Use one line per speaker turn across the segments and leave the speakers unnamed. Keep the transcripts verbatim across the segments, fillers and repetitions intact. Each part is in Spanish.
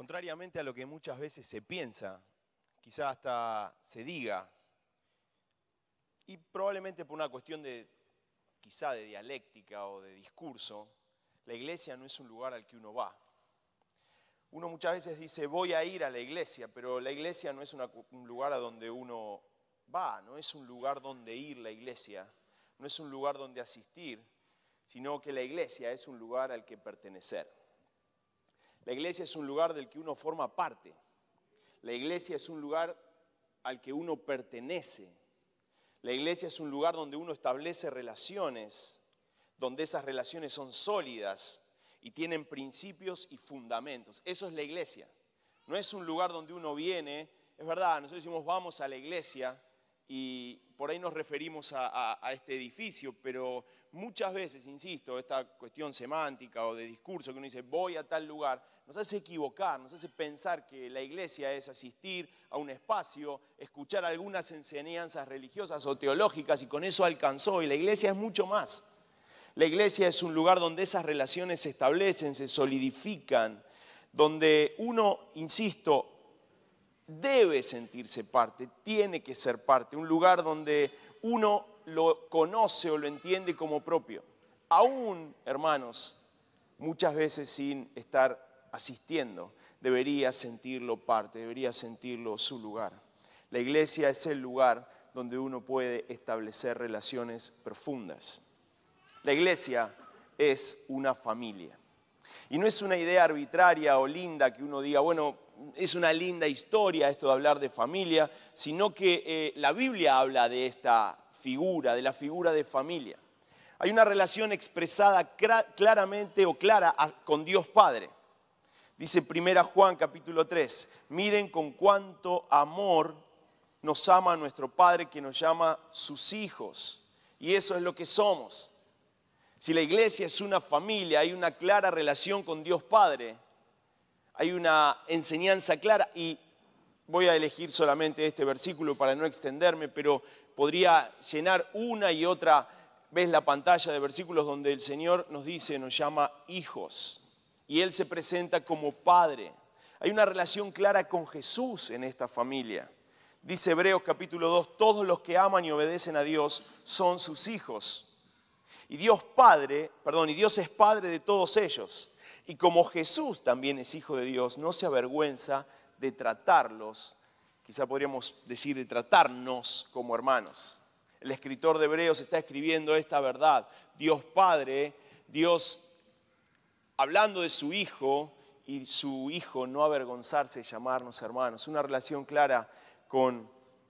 contrariamente a lo que muchas veces se piensa, quizá hasta se diga, y probablemente por una cuestión de, quizá de dialéctica o de discurso, la iglesia no es un lugar al que uno va. Uno muchas veces dice, voy a ir a la iglesia, pero la iglesia no es una, un lugar a donde uno va, no es un lugar donde ir la iglesia, no es un lugar donde asistir, sino que la iglesia es un lugar al que pertenecer. La iglesia es un lugar del que uno forma parte. La iglesia es un lugar al que uno pertenece. La iglesia es un lugar donde uno establece relaciones, donde esas relaciones son sólidas y tienen principios y fundamentos. Eso es la iglesia. No es un lugar donde uno viene, es verdad, nosotros decimos vamos a la iglesia y por ahí nos referimos a, a, a este edificio, pero muchas veces, insisto, esta cuestión semántica o de discurso que uno dice voy a tal lugar, nos hace equivocar, nos hace pensar que la iglesia es asistir a un espacio, escuchar algunas enseñanzas religiosas o teológicas y con eso alcanzó, y la iglesia es mucho más. La iglesia es un lugar donde esas relaciones se establecen, se solidifican, donde uno, insisto, debe sentirse parte, tiene que ser parte, un lugar donde uno lo conoce o lo entiende como propio. Aún, hermanos, muchas veces sin estar asistiendo, debería sentirlo parte, debería sentirlo su lugar. La iglesia es el lugar donde uno puede establecer relaciones profundas. La iglesia es una familia. Y no es una idea arbitraria o linda que uno diga, bueno, es una linda historia esto de hablar de familia, sino que eh, la Biblia habla de esta figura, de la figura de familia. Hay una relación expresada claramente o clara con Dios Padre. Dice primera Juan capítulo tres, miren con cuánto amor nos ama nuestro Padre que nos llama sus hijos. Y eso es lo que somos. Si la iglesia es una familia, hay una clara relación con Dios Padre, hay una enseñanza clara, y voy a elegir solamente este versículo para no extenderme, pero podría llenar una y otra vez la pantalla de versículos donde el Señor nos dice, nos llama hijos, y Él se presenta como Padre. Hay una relación clara con Jesús en esta familia. Dice Hebreos capítulo dos, todos los que aman y obedecen a Dios son sus hijos. Y Dios Padre, perdón, y Dios es Padre de todos ellos. Y como Jesús también es Hijo de Dios, no se avergüenza de tratarlos, quizá podríamos decir de tratarnos como hermanos. El escritor de Hebreos está escribiendo esta verdad. Dios Padre, Dios hablando de su Hijo, y su Hijo no avergonzarse de llamarnos hermanos. Una relación clara con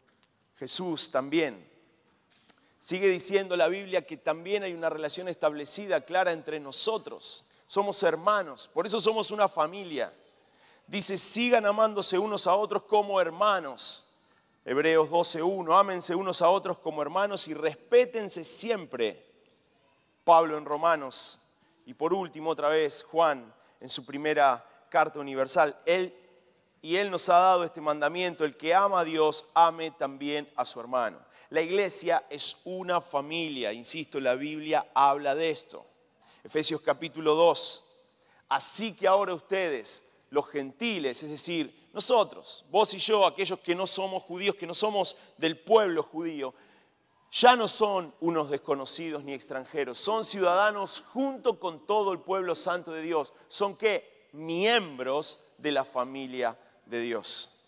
Jesús también. Sigue diciendo la Biblia que también hay una relación establecida, clara entre nosotros. Somos hermanos, por eso somos una familia. Dice, sigan amándose unos a otros como hermanos. Hebreos doce uno, ámense unos a otros como hermanos y respétense siempre. Pablo en Romanos. Y por último, otra vez, Juan en su primera carta universal. Él, y Él nos ha dado este mandamiento, el que ama a Dios, ame también a su hermano. La iglesia es una familia, insisto, la Biblia habla de esto. Efesios capítulo dos, así que ahora ustedes, los gentiles, es decir, nosotros, vos y yo, aquellos que no somos judíos, que no somos del pueblo judío, ya no son unos desconocidos ni extranjeros, son ciudadanos junto con todo el pueblo santo de Dios. ¿Son qué? Miembros de la familia de Dios.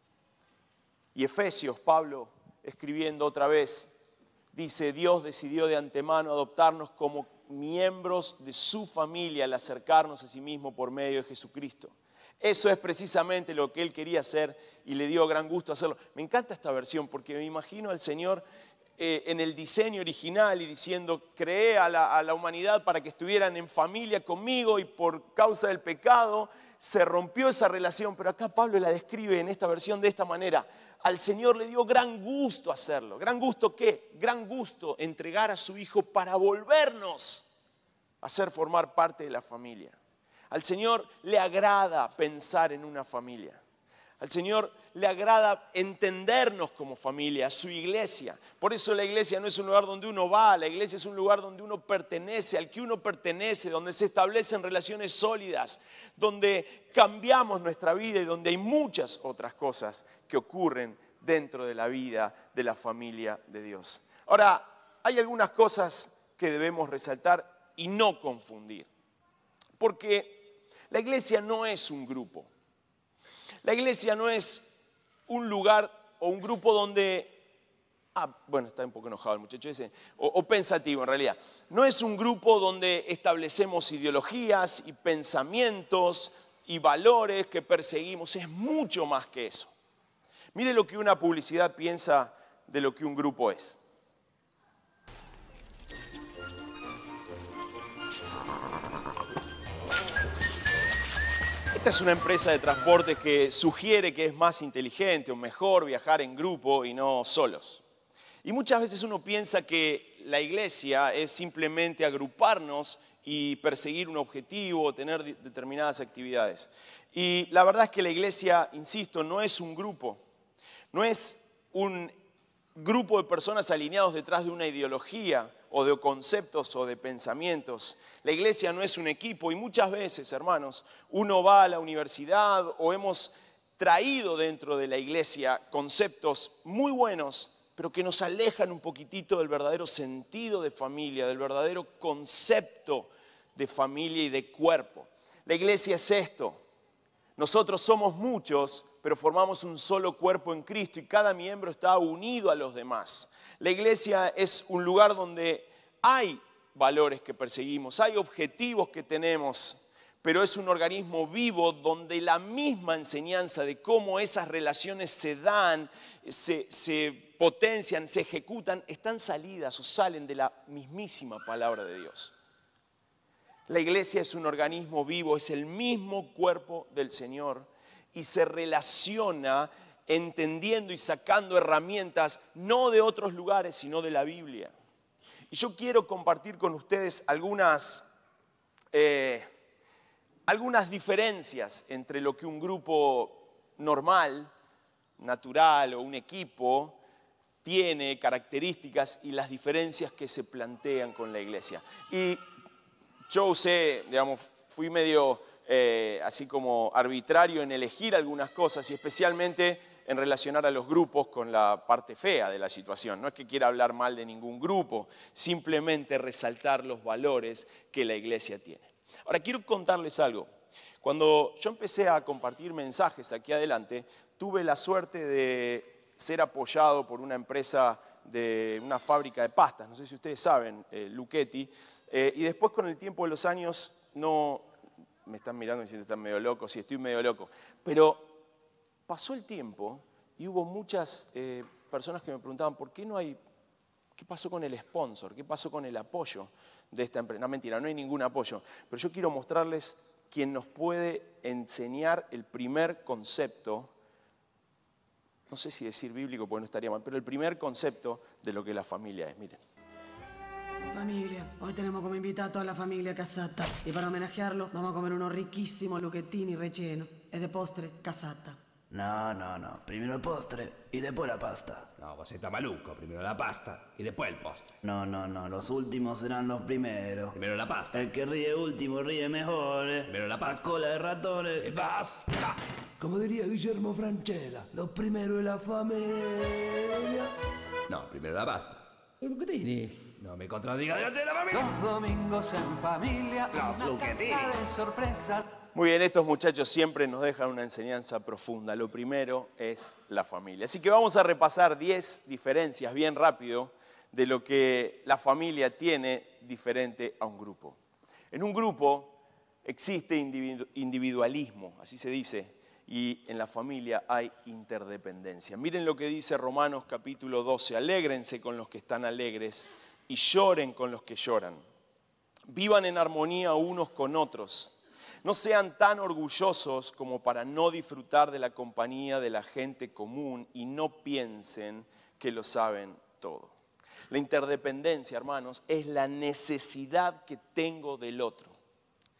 Y Efesios, Pablo, escribiendo otra vez, dice, Dios decidió de antemano adoptarnos como miembros de su familia al acercarnos a sí mismo por medio de Jesucristo. Eso es precisamente lo que Él quería hacer y le dio gran gusto hacerlo. Me encanta esta versión porque me imagino al Señor eh, en el diseño original y diciendo, creé a la, a la humanidad para que estuvieran en familia conmigo y por causa del pecado se rompió esa relación, pero acá Pablo la describe en esta versión de esta manera. Al Señor le dio gran gusto hacerlo. ¿Gran gusto qué? Gran gusto entregar a su Hijo para volvernos a hacer formar parte de la familia. Al Señor le agrada pensar en una familia. Al Señor le agrada entendernos como familia, su iglesia. Por eso la iglesia no es un lugar donde uno va, la iglesia es un lugar donde uno pertenece, al que uno pertenece, donde se establecen relaciones sólidas, donde cambiamos nuestra vida y donde hay muchas otras cosas que ocurren dentro de la vida de la familia de Dios. Ahora, hay algunas cosas que debemos resaltar y no confundir, porque la iglesia no es un grupo. La iglesia no es un lugar o un grupo donde, ah, bueno, está un poco enojado el muchacho ese, o, o pensativo en realidad. No es un grupo donde establecemos ideologías y pensamientos y valores que perseguimos, es mucho más que eso. Mire lo que una publicidad piensa de lo que un grupo es. Esta es una empresa de transporte que sugiere que es más inteligente o mejor viajar en grupo y no solos. Y muchas veces uno piensa que la iglesia es simplemente agruparnos y perseguir un objetivo o tener determinadas actividades. Y la verdad es que la iglesia, insisto, no es un grupo, no es un grupo de personas alineados detrás de una ideología o de conceptos o de pensamientos. La iglesia no es un equipo y muchas veces, hermanos, uno va a la universidad o hemos traído dentro de la iglesia conceptos muy buenos, pero que nos alejan un poquitito del verdadero sentido de familia, del verdadero concepto de familia y de cuerpo. La iglesia es esto. Nosotros somos muchos, pero formamos un solo cuerpo en Cristo y cada miembro está unido a los demás. La iglesia es un lugar donde hay valores que perseguimos, hay objetivos que tenemos, pero es un organismo vivo donde la misma enseñanza de cómo esas relaciones se dan, se, se potencian, se ejecutan, están salidas o salen de la mismísima palabra de Dios. La iglesia es un organismo vivo, es el mismo cuerpo del Señor y se relaciona entendiendo y sacando herramientas no de otros lugares, sino de la Biblia. Y yo quiero compartir con ustedes algunas, eh, algunas diferencias entre lo que un grupo normal, natural o un equipo tiene, características y las diferencias que se plantean con la iglesia. Y yo usé, digamos, fui medio eh, así como arbitrario en elegir algunas cosas y especialmente en relacionar a los grupos con la parte fea de la situación. No es que quiera hablar mal de ningún grupo, simplemente resaltar los valores que la iglesia tiene. Ahora, quiero contarles algo. Cuando yo empecé a compartir mensajes aquí adelante, tuve la suerte de ser apoyado por una empresa de una fábrica de pastas, no sé si ustedes saben, eh, Lucchetti, eh, y después con el tiempo de los años, no, me están mirando y diciendo que están medio locos, sí, estoy medio loco, pero pasó el tiempo y hubo muchas eh, personas que me preguntaban por qué no hay, qué pasó con el sponsor, qué pasó con el apoyo de esta empresa. No, mentira, no hay ningún apoyo, pero yo quiero mostrarles quién nos puede enseñar el primer concepto, no sé si decir bíblico porque no estaría mal, pero el primer concepto de lo que la familia es, miren.
Familia, hoy tenemos como invitado a toda la familia Casata y para homenajearlo vamos a comer unos riquísimos lucchettini relleno e de postre Casata.
No, no, no. Primero el postre y después la pasta.
No, vos estás maluco. Primero la pasta y después el postre.
No, no, no. Los últimos serán los primeros.
Primero la pasta.
El que ríe último ríe mejor.
Primero la pasta.
Cola de ratones.
Y basta.
Como diría Guillermo Francella, lo primero es la familia.
No, primero la pasta.
¿Y lucchettini?
No me contradiga delante de la familia.
Los domingos en familia,
Los
una
lucchettini.
caja de sorpresas.
Muy bien, estos muchachos siempre nos dejan una enseñanza profunda. Lo primero es la familia. Así que vamos a repasar diez diferencias bien rápido de lo que la familia tiene diferente a un grupo. En un grupo existe individu- individualismo, así se dice, y en la familia hay interdependencia. Miren lo que dice Romanos capítulo doce. Alégrense con los que están alegres y lloren con los que lloran. Vivan en armonía unos con otros. No sean tan orgullosos como para no disfrutar de la compañía de la gente común y no piensen que lo saben todo. La interdependencia, hermanos, es la necesidad que tengo del otro.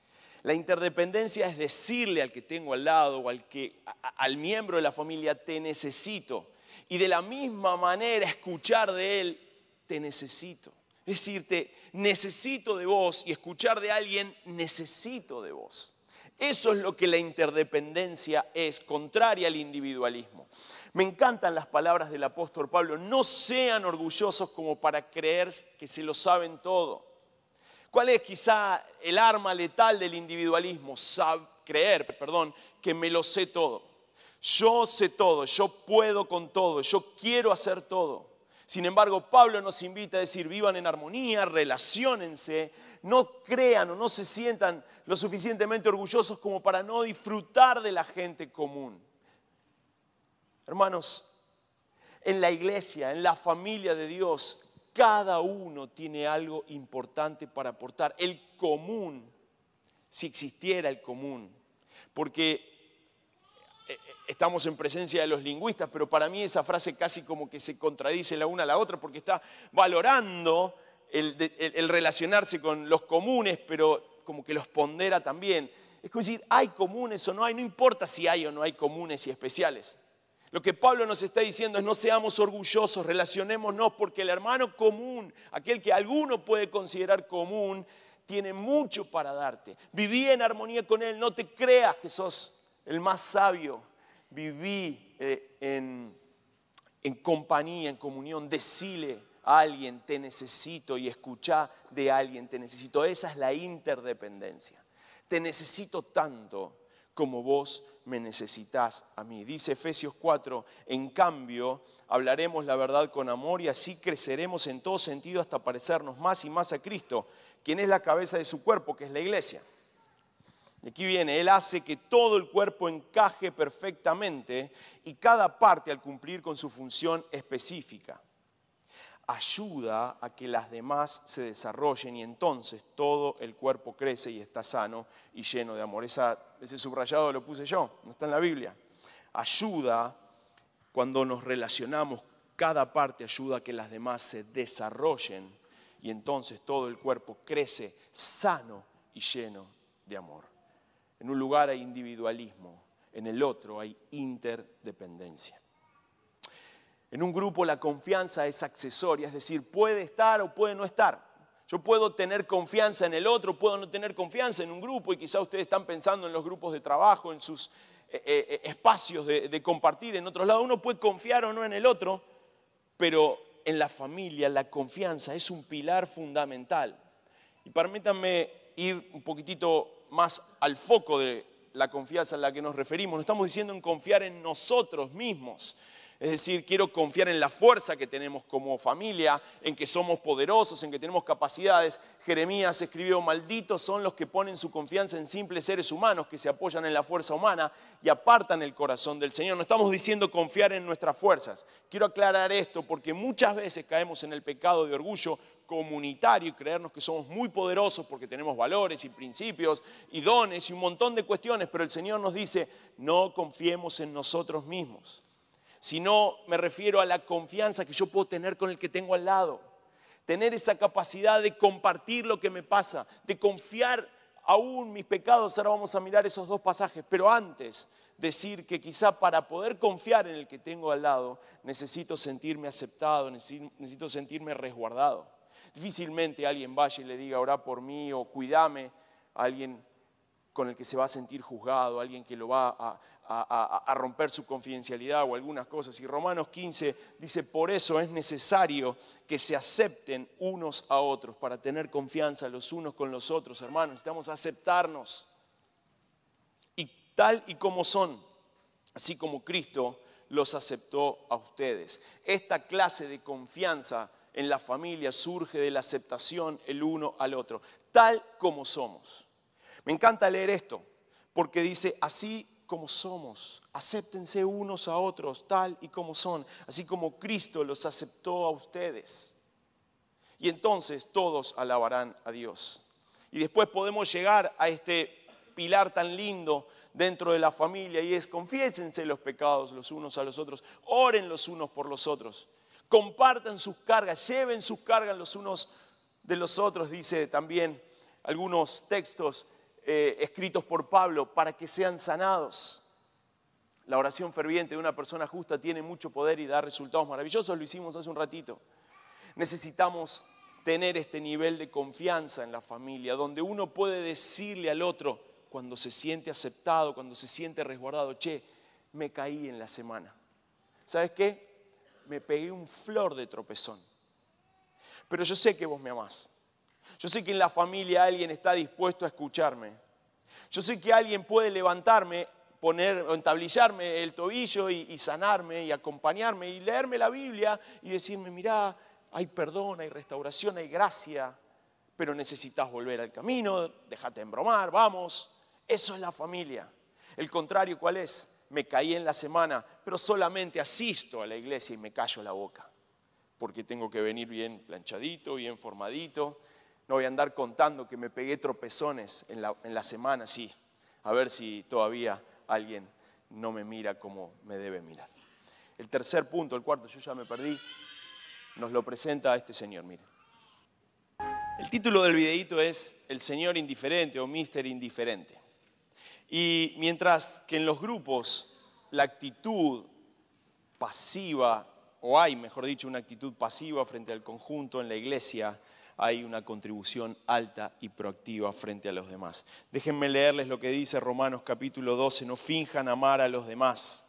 La interdependencia es decirle al que tengo al lado o al, que, a, al miembro de la familia, te necesito. Y de la misma manera escuchar de él, te necesito. Es decir, te necesito de vos, y escuchar de alguien, necesito de vos. Eso es lo que la interdependencia es, contraria al individualismo. Me encantan las palabras del apóstol Pablo. No sean orgullosos como para creer que se lo saben todo. ¿Cuál es quizá el arma letal del individualismo? Sab- creer, perdón, que me lo sé todo. Yo sé todo, yo puedo con todo, yo quiero hacer todo. Sin embargo, Pablo nos invita a decir, vivan en armonía, relaciónense, no crean o no se sientan lo suficientemente orgullosos como para no disfrutar de la gente común. Hermanos, en la iglesia, en la familia de Dios, cada uno tiene algo importante para aportar. El común, si existiera el común, porque estamos en presencia de los lingüistas, pero para mí esa frase casi como que se contradice la una a la otra, porque está valorando el, el, el relacionarse con los comunes, pero como que los pondera también. Es como decir, hay comunes o no hay, no importa si hay o no hay comunes y especiales. Lo que Pablo nos está diciendo es no seamos orgullosos, relacionémonos, porque el hermano común, aquel que alguno puede considerar común, tiene mucho para darte. Viví en armonía con él, no te creas que sos el más sabio. Viví eh, en, en compañía, en comunión, decile a alguien te necesito y escuchá de alguien te necesito. Esa es la interdependencia. Te necesito tanto como vos me necesitás a mí. Dice Efesios cuatro, en cambio, hablaremos la verdad con amor y así creceremos en todo sentido hasta parecernos más y más a Cristo, quien es la cabeza de su cuerpo, que es la iglesia. Y aquí viene, Él hace que todo el cuerpo encaje perfectamente y cada parte al cumplir con su función específica ayuda a que las demás se desarrollen y entonces todo el cuerpo crece y está sano y lleno de amor. Esa, ese subrayado lo puse yo, no está en la Biblia. Ayuda, cuando nos relacionamos, cada parte ayuda a que las demás se desarrollen y entonces todo el cuerpo crece sano y lleno de amor. En un lugar hay individualismo, en el otro hay interdependencia. En un grupo la confianza es accesoria, es decir, puede estar o puede no estar. Yo puedo tener confianza en el otro, puedo no tener confianza en un grupo y quizá ustedes están pensando en los grupos de trabajo, en sus eh, eh, espacios de, de compartir en otros lados. Uno puede confiar o no en el otro, pero en la familia la confianza es un pilar fundamental. Y permítanme ir un poquitito más al foco de la confianza a la que nos referimos. No estamos diciendo en confiar en nosotros mismos. Es decir, quiero confiar en la fuerza que tenemos como familia, en que somos poderosos, en que tenemos capacidades. Jeremías escribió, malditos son los que ponen su confianza en simples seres humanos que se apoyan en la fuerza humana y apartan el corazón del Señor. No estamos diciendo confiar en nuestras fuerzas. Quiero aclarar esto porque muchas veces caemos en el pecado de orgullo comunitario y creernos que somos muy poderosos porque tenemos valores y principios y dones y un montón de cuestiones, pero el Señor nos dice, no confiemos en nosotros mismos. Sino me refiero a la confianza que yo puedo tener con el que tengo al lado. Tener esa capacidad de compartir lo que me pasa, de confiar aún mis pecados. Ahora vamos a mirar esos dos pasajes, pero antes decir que quizá para poder confiar en el que tengo al lado, necesito sentirme aceptado, necesito sentirme resguardado. Difícilmente alguien vaya y le diga, orá por mí o cuídame, a alguien con el que se va a sentir juzgado, alguien que lo va a, a, a, a romper su confidencialidad o algunas cosas. Y Romanos quince dice, por eso es necesario que se acepten unos a otros para tener confianza los unos con los otros, hermanos. Necesitamos aceptarnos y tal y como son, así como Cristo los aceptó a ustedes. Esta clase de confianza en la familia surge de la aceptación el uno al otro, tal como somos. Me encanta leer esto, porque dice, así como somos, acéptense unos a otros, tal y como son, así como Cristo los aceptó a ustedes. Y entonces todos alabarán a Dios. Y después podemos llegar a este pilar tan lindo dentro de la familia, y es, confiésense los pecados los unos a los otros, oren los unos por los otros, compartan sus cargas, lleven sus cargas los unos de los otros, dice también algunos textos. eh, escritos por Pablo para que sean sanados. La oración ferviente de una persona justa tiene mucho poder y da resultados maravillosos. Lo hicimos hace un ratito. Necesitamos tener este nivel de confianza en la familia, donde uno puede decirle al otro cuando se siente aceptado, cuando se siente resguardado, che, me caí en la semana. ¿Sabes qué? Me pegué un flor de tropezón. Pero yo sé que vos me amás. Yo sé que en la familia alguien está dispuesto a escucharme. Yo sé que alguien puede levantarme, poner o entablillarme el tobillo y, y sanarme y acompañarme y leerme la Biblia y decirme, mirá, hay perdón, hay restauración, hay gracia, pero necesitas volver al camino, déjate embromar, vamos. Eso es la familia. El contrario, ¿cuál es? Me caí en la semana, pero solamente asisto a la iglesia y me callo la boca, porque tengo que venir bien planchadito, bien formadito. No voy a andar contando que me pegué tropezones en la, en la semana, sí, a ver si todavía alguien no me mira como me debe mirar. El tercer punto, el cuarto, yo ya me perdí, nos lo presenta este señor, miren. El título del videíto es El Señor Indiferente o míster Indiferente. Y mientras que en los grupos la actitud pasiva, o hay, mejor dicho, una actitud pasiva frente al conjunto, en la iglesia hay una contribución alta y proactiva frente a los demás. Déjenme leerles lo que dice Romanos capítulo doce, no finjan amar a los demás,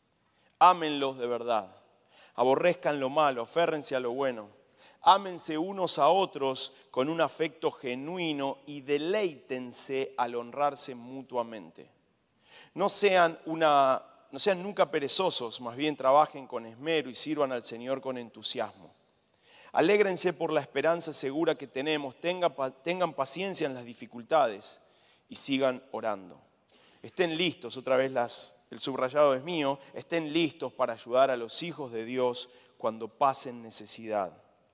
ámenlos de verdad, aborrezcan lo malo, aférrense a lo bueno, ámense unos a otros con un afecto genuino y deleítense al honrarse mutuamente. No sean, una, no sean nunca perezosos, más bien trabajen con esmero y sirvan al Señor con entusiasmo. Alégrense por la esperanza segura que tenemos, tengan, tengan paciencia en las dificultades y sigan orando. Estén listos, otra vez las, el subrayado es mío, estén listos para ayudar a los hijos de Dios cuando pasen necesidad.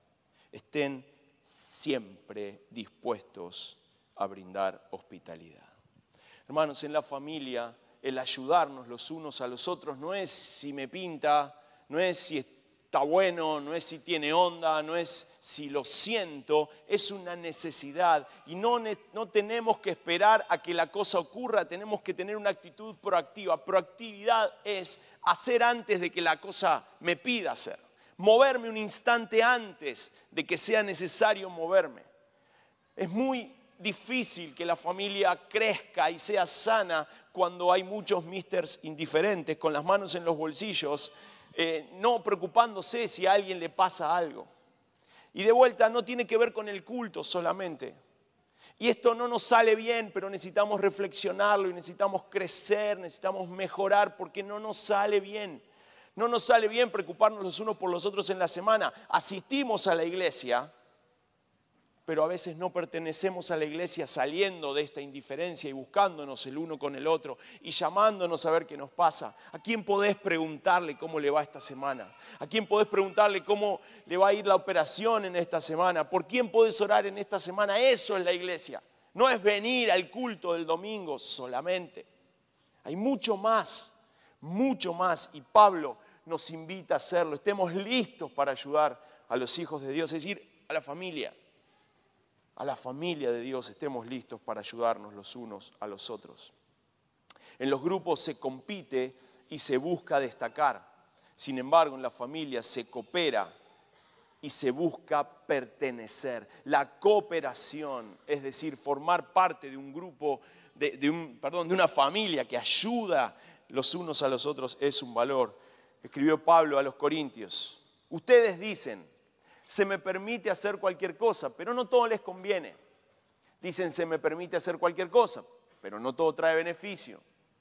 Estén siempre dispuestos a brindar hospitalidad. Hermanos, en la familia el ayudarnos los unos a los otros no es si me pinta, no es si está bueno, no es si tiene onda, no es si lo siento, es una necesidad. Y no, no tenemos que esperar a que la cosa ocurra, tenemos que tener una actitud proactiva. Proactividad es hacer antes de que la cosa me pida hacer. Moverme un instante antes de que sea necesario moverme. Es muy difícil que la familia crezca y sea sana cuando hay muchos misters indiferentes con las manos en los bolsillos, eh, no preocupándose si a alguien le pasa algo. Y de vuelta, no tiene que ver con el culto solamente. Y esto no nos sale bien, pero necesitamos reflexionarlo y necesitamos crecer, necesitamos mejorar porque no nos sale bien. No nos sale bien preocuparnos los unos por los otros en la semana. Asistimos a la iglesia, pero a veces no pertenecemos a la iglesia saliendo de esta indiferencia y buscándonos el uno con el otro y llamándonos a ver qué nos pasa. ¿A quién podés preguntarle cómo le va esta semana? ¿A quién podés preguntarle cómo le va a ir la operación en esta semana? ¿Por quién podés orar en esta semana? Eso es la iglesia. No es venir al culto del domingo solamente. Hay mucho más, mucho más. Y Pablo nos invita a hacerlo. Estemos listos para ayudar a los hijos de Dios, es decir, a la familia. A la familia de Dios estemos listos para ayudarnos los unos a los otros. En los grupos se compite y se busca destacar. Sin embargo, en la familia se coopera y se busca pertenecer. La cooperación, es decir, formar parte de un grupo, de, de, un, perdón, de una familia que ayuda los unos a los otros, es un valor. Escribió Pablo a los Corintios. Ustedes dicen, se me permite hacer cualquier cosa, pero no todo les conviene. Dicen, se me permite hacer cualquier cosa, pero no todo trae beneficio.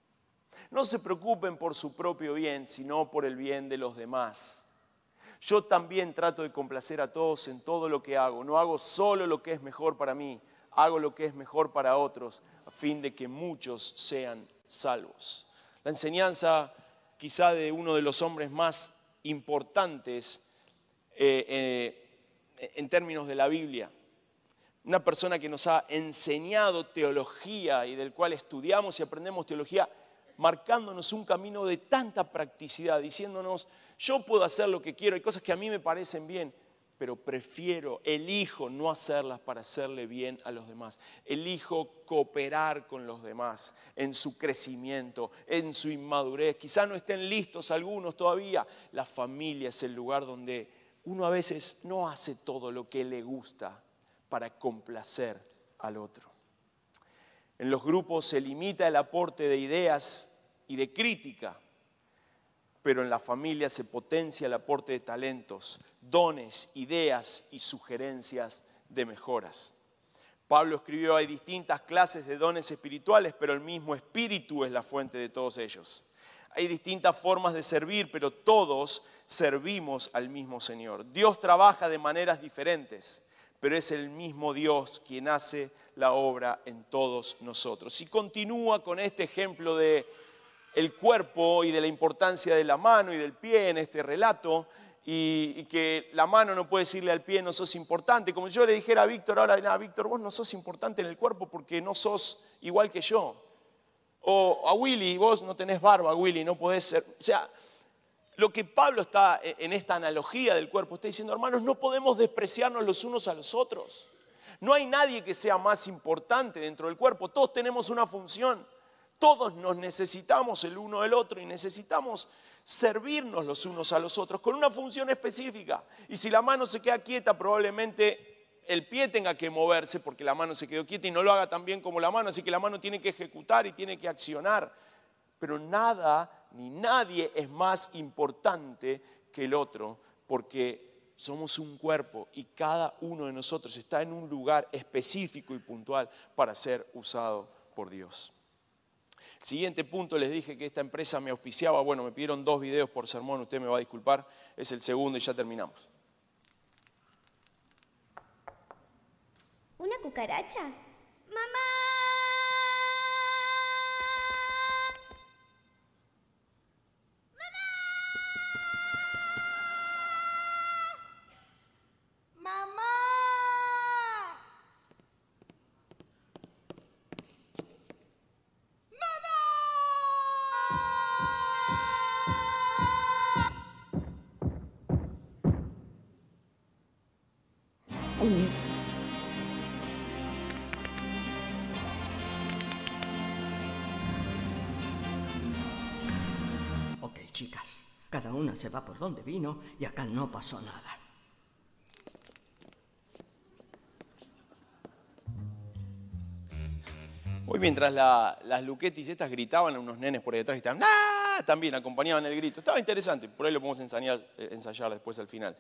No se preocupen por su propio bien, sino por el bien de los demás. Yo también trato de complacer a todos en todo lo que hago. No hago solo lo que es mejor para mí, hago lo que es mejor para otros, a fin de que muchos sean salvos. La enseñanza quizá de uno de los hombres más importantes Eh, eh, en términos de la Biblia, una persona que nos ha enseñado teología y del cual estudiamos y aprendemos teología, marcándonos un camino de tanta practicidad, diciéndonos, yo puedo hacer lo que quiero, hay cosas que a mí me parecen bien, pero prefiero, elijo no hacerlas para hacerle bien a los demás. Elijo cooperar con los demás en su crecimiento, en su inmadurez. Quizá no estén listos algunos todavía. La familia es el lugar donde uno a veces no hace todo lo que le gusta para complacer al otro. En los grupos se limita el aporte de ideas y de crítica, pero en la familia se potencia el aporte de talentos, dones, ideas y sugerencias de mejoras. Pablo escribió, hay distintas clases de dones espirituales, pero el mismo Espíritu es la fuente de todos ellos. Hay distintas formas de servir, pero todos servimos al mismo Señor. Dios trabaja de maneras diferentes, pero es el mismo Dios quien hace la obra en todos nosotros. Y continúa con este ejemplo de el cuerpo y de la importancia de la mano y del pie en este relato, y, y que la mano no puede decirle al pie no sos importante, como yo le dijera a Víctor ahora, nah, Víctor, vos no sos importante en el cuerpo porque no sos igual que yo. O a Willy, vos no tenés barba, Willy, no podés ser. O sea, lo que Pablo está en esta analogía del cuerpo, está diciendo, hermanos, no podemos despreciarnos los unos a los otros. No hay nadie que sea más importante dentro del cuerpo, todos tenemos una función. Todos nos necesitamos el uno del otro y necesitamos servirnos los unos a los otros con una función específica. Y si la mano se queda quieta, probablemente el pie tenga que moverse porque la mano se quedó quieta y no lo haga tan bien como la mano. Así que la mano tiene que ejecutar y tiene que accionar. Pero nada ni nadie es más importante que el otro porque somos un cuerpo y cada uno de nosotros está en un lugar específico y puntual para ser usado por Dios. Siguiente punto, les dije que esta empresa me auspiciaba. Bueno, me pidieron dos videos por sermón, usted me va a disculpar. Es el segundo y ya terminamos.
¿Una cucaracha? ¡Mamá!
Ok, chicas, cada una se va por donde vino y acá no pasó nada.
Hoy mientras la, las Luquetis estas gritaban, unos nenes por ahí detrás gritaban ¡ah! También acompañaban el grito. Estaba interesante, por ahí lo podemos ensayar, ensayar después al final.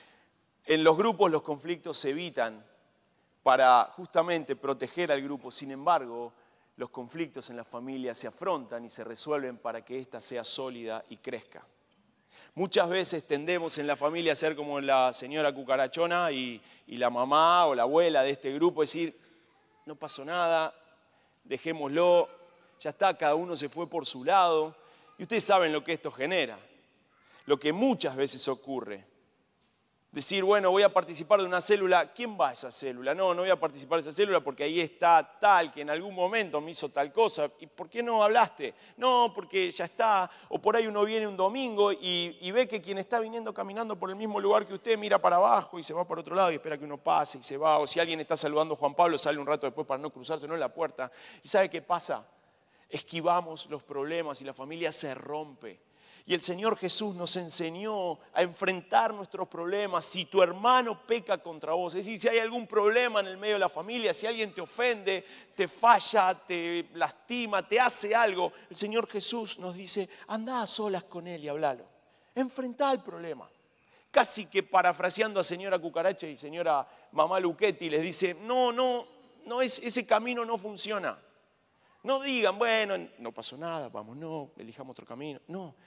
En los grupos los conflictos se evitan para justamente proteger al grupo. Sin embargo, los conflictos en la familia se afrontan y se resuelven para que ésta sea sólida y crezca. Muchas veces tendemos en la familia a ser como la señora cucarachona y, y la mamá o la abuela de este grupo, decir, no pasó nada, dejémoslo, ya está, cada uno se fue por su lado. Y ustedes saben lo que esto genera, lo que muchas veces ocurre. Decir, bueno, voy a participar de una célula, ¿quién va a esa célula? No, no voy a participar de esa célula porque ahí está tal que en algún momento me hizo tal cosa. ¿Y por qué no hablaste? No, porque ya está. O por ahí uno viene un domingo y, y ve que quien está viniendo caminando por el mismo lugar que usted mira para abajo y se va para otro lado y espera que uno pase y se va. O si alguien está saludando a Juan Pablo, sale un rato después para no cruzarse, no en la puerta. ¿Y sabe qué pasa? Esquivamos los problemas y la familia se rompe. Y el Señor Jesús nos enseñó a enfrentar nuestros problemas. Si tu hermano peca contra vos, es decir, si hay algún problema en el medio de la familia, si alguien te ofende, te falla, te lastima, te hace algo, el Señor Jesús nos dice, andá a solas con él y hablalo. Enfrentá el problema. Casi que parafraseando a señora Cucaracha y señora Mamá Luchetti, les dice, no, no, no es, ese camino no funciona. No digan, bueno, no pasó nada, vamos, no, elijamos otro camino. No.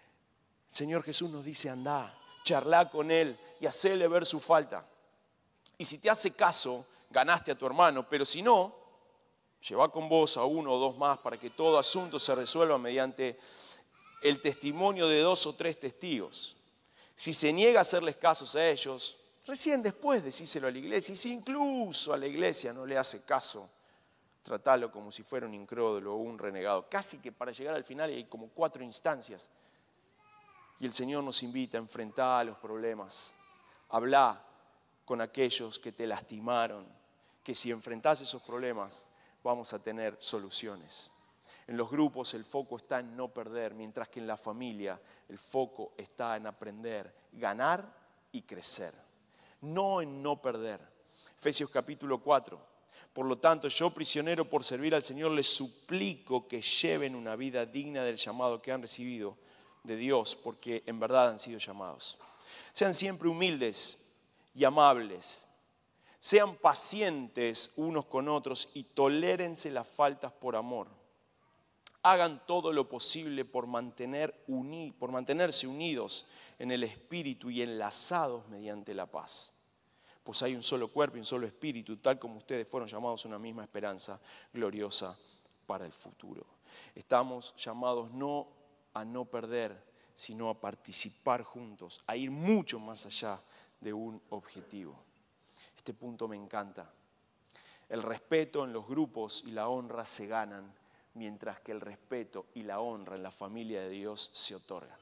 El Señor Jesús nos dice, andá, charlá con Él y hacele ver su falta. Y si te hace caso, ganaste a tu hermano, pero si no, lleva con vos a uno o dos más para que todo asunto se resuelva mediante el testimonio de dos o tres testigos. Si se niega a hacerles casos a ellos, recién después decíselo a la iglesia. Y si incluso a la iglesia no le hace caso, tratalo como si fuera un incrédulo o un renegado. Casi que para llegar al final hay como cuatro instancias. Y el Señor nos invita a enfrentar los problemas. Habla, con aquellos que te lastimaron, que si enfrentás esos problemas vamos a tener soluciones. En los grupos el foco está en no perder, mientras que en la familia el foco está en aprender, ganar y crecer. No en no perder. Efesios capítulo cuatro. Por lo tanto, yo prisionero por servir al Señor, les suplico que lleven una vida digna del llamado que han recibido de Dios, porque en verdad han sido llamados. Sean siempre humildes y amables. Sean pacientes unos con otros y tolérense las faltas por amor. Hagan todo lo posible por, mantener uni, por mantenerse unidos en el espíritu y enlazados mediante la paz. Pues hay un solo cuerpo y un solo espíritu, tal como ustedes fueron llamados a una misma esperanza gloriosa para el futuro. Estamos llamados no a no perder, sino a participar juntos, a ir mucho más allá de un objetivo. Este punto me encanta. El respeto en los grupos y la honra se ganan, mientras que el respeto y la honra en la familia de Dios se otorgan.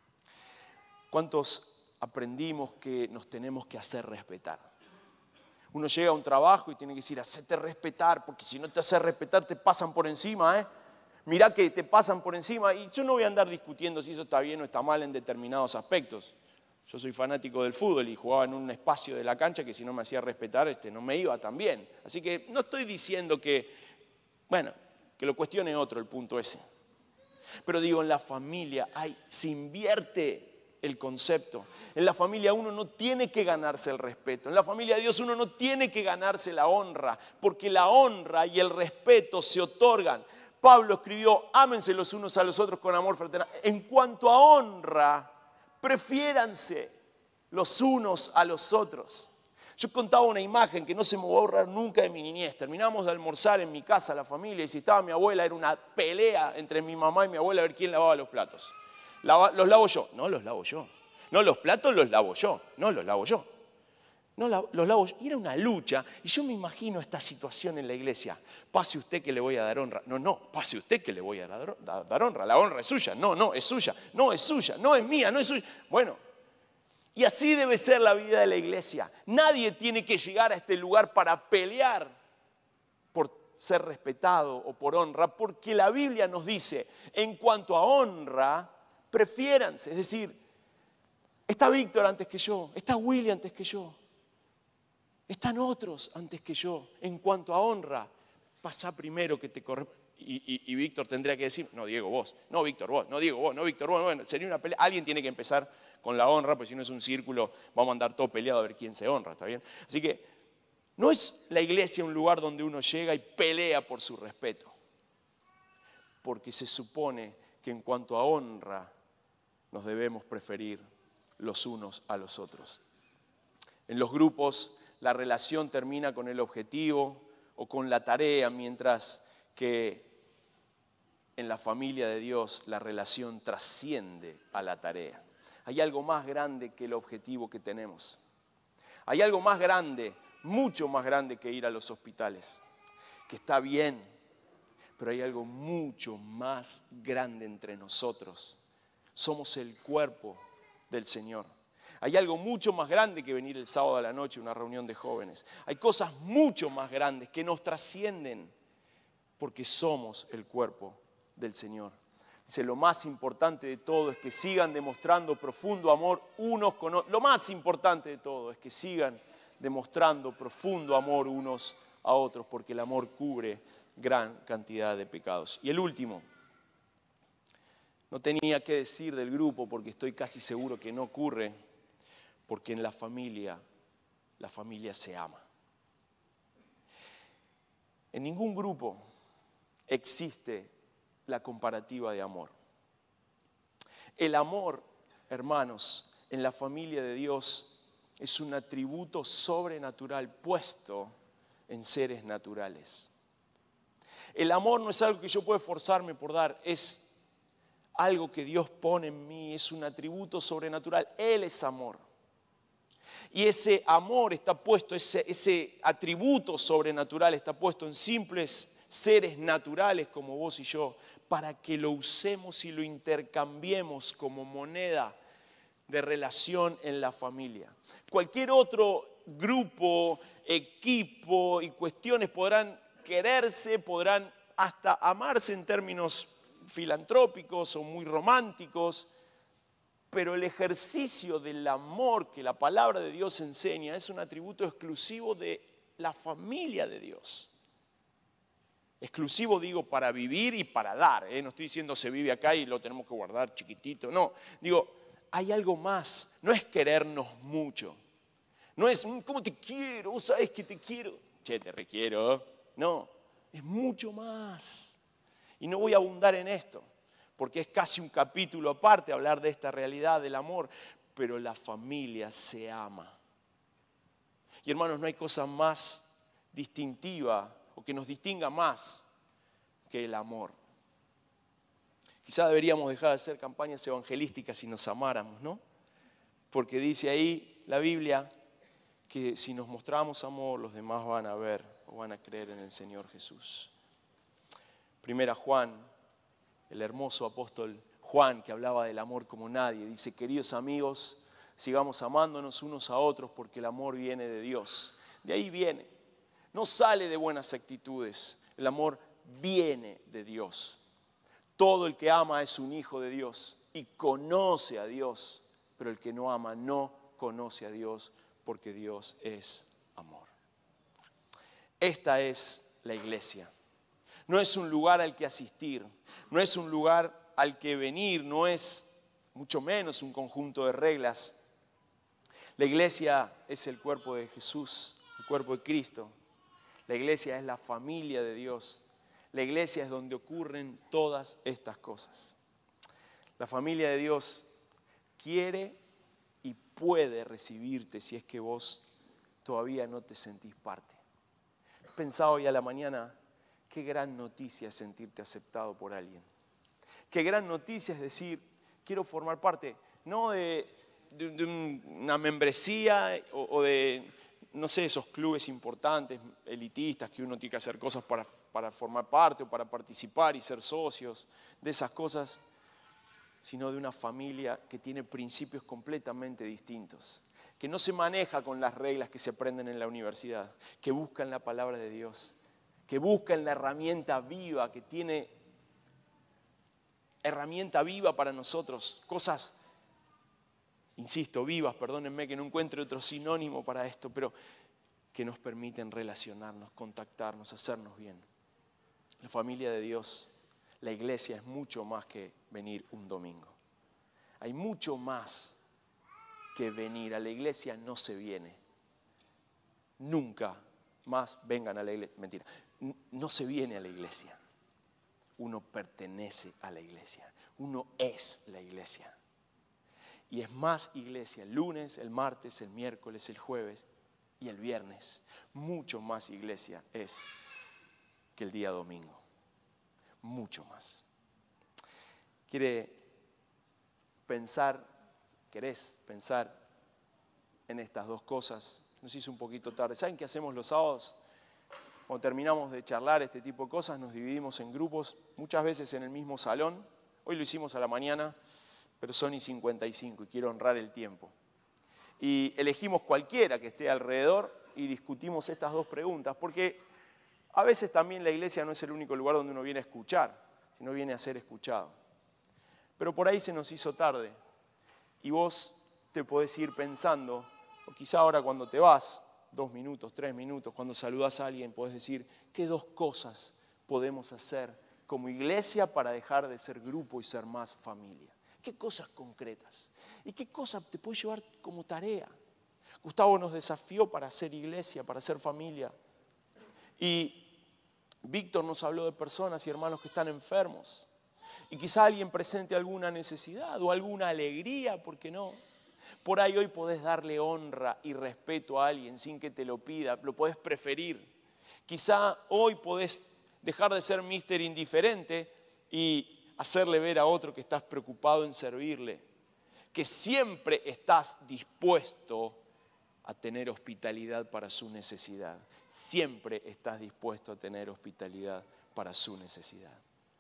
¿Cuántos aprendimos que nos tenemos que hacer respetar? Uno llega a un trabajo y tiene que decir, hacete respetar, porque si no te haces respetar te pasan por encima, ¿eh? Mirá que te pasan por encima, y yo no voy a andar discutiendo si eso está bien o está mal en determinados aspectos. Yo soy fanático del fútbol y jugaba en un espacio de la cancha que si no me hacía respetar, este, no me iba tan bien. Así que no estoy diciendo que, bueno, que lo cuestione otro el punto ese. Pero digo, en la familia hay, se invierte el concepto. En la familia uno no tiene que ganarse el respeto. En la familia de Dios uno no tiene que ganarse la honra, porque la honra y el respeto se otorgan. Pablo escribió, ámense los unos a los otros con amor fraternal. En cuanto a honra, prefiéranse los unos a los otros. Yo contaba una imagen que no se me va a borrar nunca de mi niñez. Terminamos de almorzar en mi casa, la familia, y si estaba mi abuela, era una pelea entre mi mamá y mi abuela a ver quién lavaba los platos. Lava, ¿Los lavo yo? No, los lavo yo. No, los platos los lavo yo. No, los lavo yo. No, los lavo yo. Y era una lucha. Y yo me imagino esta situación en la iglesia. Pase usted que le voy a dar honra. No, no, pase usted que le voy a dar, dar honra. La honra es suya. No, no, es suya. No, es suya. No, es mía, no es suya. Bueno. Y así debe ser la vida de la iglesia. Nadie tiene que llegar a este lugar para pelear por ser respetado o por honra, porque la Biblia nos dice, en cuanto a honra, prefiéranse. Es decir, está Víctor antes que yo, está Willy antes que yo, están otros antes que yo. En cuanto a honra, pasa primero que te corresponde. Y, y, y Víctor tendría que decir, no, Diego, vos. No, Víctor, vos. No, Diego, vos. No, Víctor, vos. Bueno, sería una pelea. Alguien tiene que empezar con la honra, porque si no es un círculo, vamos a andar todo peleado a ver quién se honra, ¿está bien? Así que no es la iglesia un lugar donde uno llega y pelea por su respeto, porque se supone que en cuanto a honra nos debemos preferir los unos a los otros. En los grupos la relación termina con el objetivo o con la tarea, mientras que en la familia de Dios la relación trasciende a la tarea. Hay algo más grande que el objetivo que tenemos. Hay algo más grande, mucho más grande que ir a los hospitales, que está bien, pero hay algo mucho más grande entre nosotros. Somos el cuerpo del Señor. Hay algo mucho más grande que venir el sábado a la noche a una reunión de jóvenes. Hay cosas mucho más grandes que nos trascienden porque somos el cuerpo del Señor. Dice, lo más importante de todo es que sigan demostrando profundo amor unos con otros. Lo más importante de todo es que sigan demostrando profundo amor unos a otros, porque el amor cubre gran cantidad de pecados. Y el último, no tenía que decir del grupo porque estoy casi seguro que no ocurre, porque en la familia, la familia se ama. En ningún grupo existe la comparativa de amor. El amor, hermanos, en la familia de Dios es un atributo sobrenatural puesto en seres naturales. El amor no es algo que yo pueda esforzarme por dar, es algo que Dios pone en mí, es un atributo sobrenatural. Él es amor. Y ese amor está puesto, ese, ese atributo sobrenatural está puesto en simples seres naturales como vos y yo, para que lo usemos y lo intercambiemos como moneda de relación en la familia. Cualquier otro grupo, equipo y cuestiones podrán quererse, podrán hasta amarse en términos filantrópicos o muy románticos, pero el ejercicio del amor que la palabra de Dios enseña es un atributo exclusivo de la familia de Dios. Exclusivo digo para vivir y para dar, ¿eh? No estoy diciendo se vive acá y lo tenemos que guardar chiquitito, no. Digo, hay algo más, no es querernos mucho. No es, ¿cómo te quiero? ¿Vos sabés que te quiero? Che, te requiero. No, es mucho más. Y no voy a abundar en esto, porque es casi un capítulo aparte hablar de esta realidad del amor. Pero la familia se ama. Y hermanos, no hay cosa más distintiva o que nos distinga más que el amor. Quizá deberíamos dejar de hacer campañas evangelísticas si nos amáramos, ¿no? Porque dice ahí la Biblia que si nos mostramos amor, los demás van a ver o van a creer en el Señor Jesús. Primera Juan, el hermoso apóstol Juan, que hablaba del amor como nadie, dice: queridos amigos, sigamos amándonos unos a otros porque el amor viene de Dios. De ahí viene. No sale de buenas actitudes. El amor viene de Dios. Todo el que ama es un hijo de Dios y conoce a Dios, pero el que no ama no conoce a Dios porque Dios es amor. Esta es la iglesia. No es un lugar al que asistir, no es un lugar al que venir, no es mucho menos un conjunto de reglas. La iglesia es el cuerpo de Jesús, el cuerpo de Cristo. La iglesia es la familia de Dios. La iglesia es donde ocurren todas estas cosas. La familia de Dios quiere y puede recibirte si es que vos todavía no te sentís parte. He pensado hoy a la mañana, qué gran noticia es sentirte aceptado por alguien. Qué gran noticia es decir, quiero formar parte, no de, de, de una membresía o, o de, no sé, esos clubes importantes, elitistas, que uno tiene que hacer cosas para, para formar parte o para participar y ser socios, de esas cosas, sino de una familia que tiene principios completamente distintos, que no se maneja con las reglas que se aprenden en la universidad, que buscan la palabra de Dios, que buscan la herramienta viva, que tiene herramienta viva para nosotros, cosas, insisto, vivas, perdónenme que no encuentre otro sinónimo para esto, pero que nos permiten relacionarnos, contactarnos, hacernos bien. La familia de Dios, la iglesia, es mucho más que venir un domingo. Hay mucho más que venir. A la iglesia no se viene. Nunca más vengan a la iglesia. Mentira, no se viene a la iglesia. Uno pertenece a la iglesia. Uno es la iglesia. Y es más iglesia el lunes, el martes, el miércoles, el jueves y el viernes. Mucho más iglesia es que el día domingo. Mucho más. ¿Quiere pensar, querés pensar en estas dos cosas? Nos hizo un poquito tarde. ¿Saben qué hacemos los sábados? Cuando terminamos de charlar este tipo de cosas, nos dividimos en grupos, muchas veces en el mismo salón. Hoy lo hicimos a la mañana, pero son y cincuenta y cinco y quiero honrar el tiempo. Y elegimos cualquiera que esté alrededor y discutimos estas dos preguntas, porque a veces también la iglesia no es el único lugar donde uno viene a escuchar, sino viene a ser escuchado. Pero por ahí se nos hizo tarde y vos te podés ir pensando, o quizá ahora cuando te vas, dos minutos, tres minutos, cuando saludás a alguien, podés decir, ¿qué dos cosas podemos hacer como iglesia para dejar de ser grupo y ser más familia? ¿Qué cosas concretas? ¿Y qué cosas te puedes llevar como tarea? Gustavo nos desafió para ser iglesia, para ser familia. Y Víctor nos habló de personas y hermanos que están enfermos. Y quizá alguien presente alguna necesidad o alguna alegría, ¿por qué no? Por ahí hoy podés darle honra y respeto a alguien sin que te lo pida, lo podés preferir. Quizá hoy podés dejar de ser mister indiferente y hacerle ver a otro que estás preocupado en servirle, que siempre estás dispuesto a tener hospitalidad para su necesidad. Siempre estás dispuesto a tener hospitalidad para su necesidad.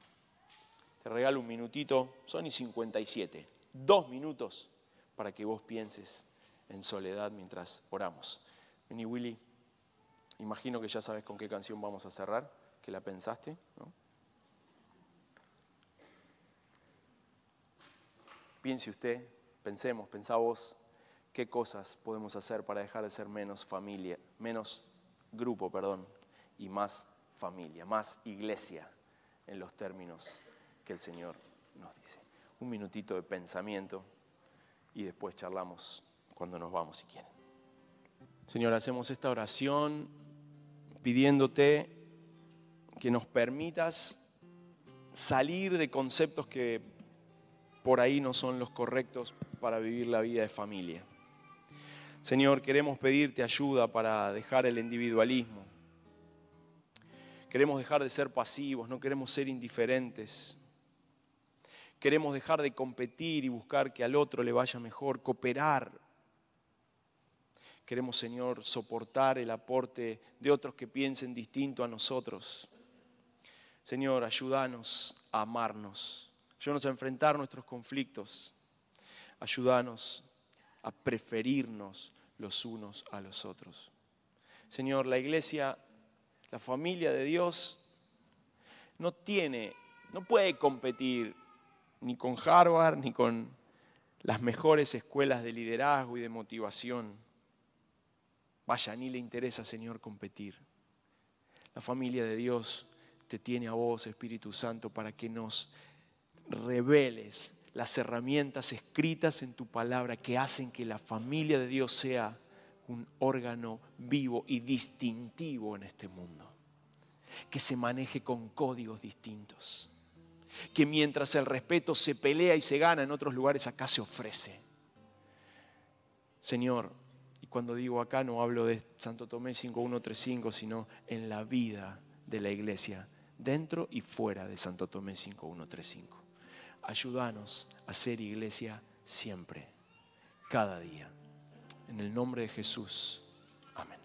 Te regalo un minutito, son y cincuenta y siete, dos minutos para que vos pienses en soledad mientras oramos. Vení, Willy. Imagino que ya sabes con qué canción vamos a cerrar, que la pensaste, ¿no? Piense usted, pensemos, pensá vos, qué cosas podemos hacer para dejar de ser menos familia, menos grupo, perdón, y más familia, más iglesia, en los términos que el Señor nos dice. Un minutito de pensamiento y después charlamos cuando nos vamos, si quieren. Señor, hacemos esta oración pidiéndote que nos permitas salir de conceptos que por ahí no son los correctos para vivir la vida de familia. Señor, queremos pedirte ayuda para dejar el individualismo. Queremos dejar de ser pasivos, no queremos ser indiferentes. Queremos dejar de competir y buscar que al otro le vaya mejor, cooperar. Queremos, Señor, soportar el aporte de otros que piensen distinto a nosotros. Señor, ayúdanos a amarnos. Ayúdanos a enfrentar nuestros conflictos. Ayúdanos a preferirnos los unos a los otros. Señor, la iglesia, la familia de Dios, no tiene, no puede competir ni con Harvard, ni con las mejores escuelas de liderazgo y de motivación. Vaya, ni le interesa, Señor, competir. La familia de Dios te tiene a vos, Espíritu Santo, para que nos reveles las herramientas escritas en tu palabra que hacen que la familia de Dios sea un órgano vivo y distintivo en este mundo. Que se maneje con códigos distintos. Que mientras el respeto se pelea y se gana en otros lugares, acá se ofrece. Señor, y cuando digo acá no hablo de Santo Tomé cinco uno tres cinco, sino en la vida de la iglesia, dentro y fuera de Santo Tomé cinco uno tres cinco. Ayúdanos a ser iglesia siempre, cada día. En el nombre de Jesús. Amén.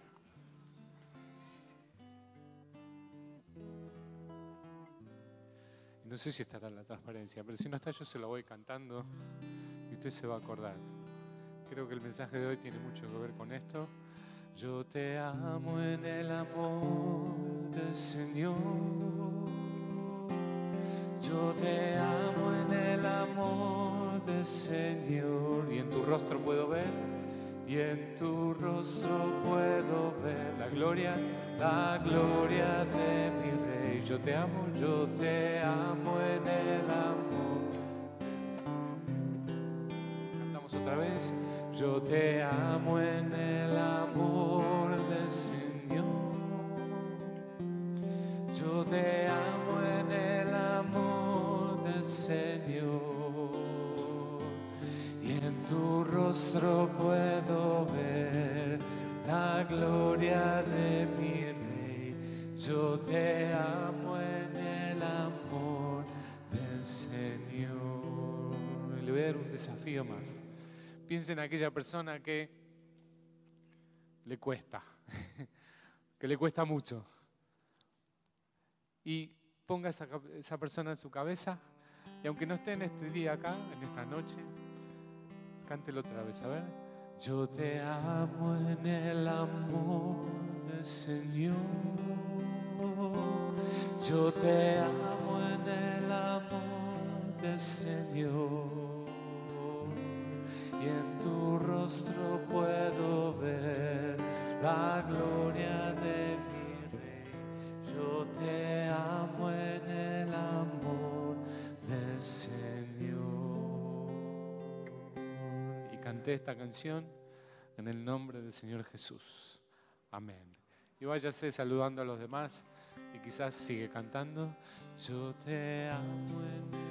No sé si estará en la transparencia, pero si no está yo se lo voy cantando y usted se va a acordar. Creo que el mensaje de hoy tiene mucho que ver con esto. Yo te amo en el amor del Señor. Yo te amo en el amor del Señor. Y en tu rostro puedo ver, y en tu rostro puedo ver la gloria, la gloria de mi Rey. Yo te amo, yo te amo en el amor. Cantamos otra vez. Yo te amo en el amor del Señor. Yo te amo en el amor del Señor. Y en tu rostro puedo ver la gloria de mi Rey. Yo te amo en el amor del Señor. Le voy a dar un desafío más. Piensa en aquella persona que le cuesta, que le cuesta mucho. Y ponga esa, esa persona en su cabeza y aunque no esté en este día acá, en esta noche, cántelo otra vez, a ver. Yo te amo en el amor del Señor. Yo te amo en el amor del Señor. Y en tu rostro puedo ver la gloria de mi Rey. Yo te amo en el amor del Señor. Y canté esta canción en el nombre del Señor Jesús. Amén. Y váyase saludando a los demás y quizás sigue cantando. Yo te amo en el